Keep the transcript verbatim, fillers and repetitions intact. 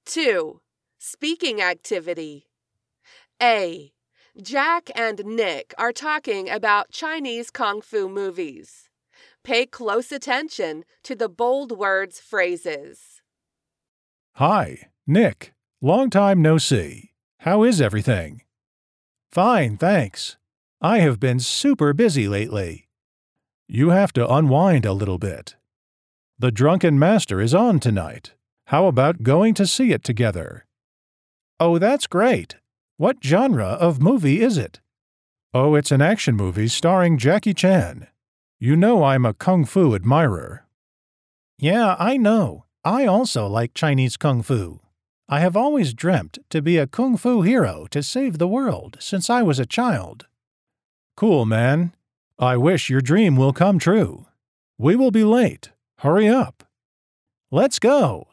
two. Speaking activity. A. Jack and Nick are talking about Chinese kung fu movies. Pay close attention to the bold words phrases. Hi, Nick. Long time no see. How is everything? Fine, thanks. I have been super busy lately. You have to unwind a little bit. The Drunken Master is on tonight. How about going to see it together? Oh, that's great. What genre of movie is it? Oh, it's an action movie starring Jackie Chan. You know I'm a kung fu admirer. Yeah, I know. I also like Chinese kung fu. I have always dreamt to be a kung fu hero to save the world since I was a child. Cool, man. I wish your dream will come true. We will be late. Hurry up. Let's go.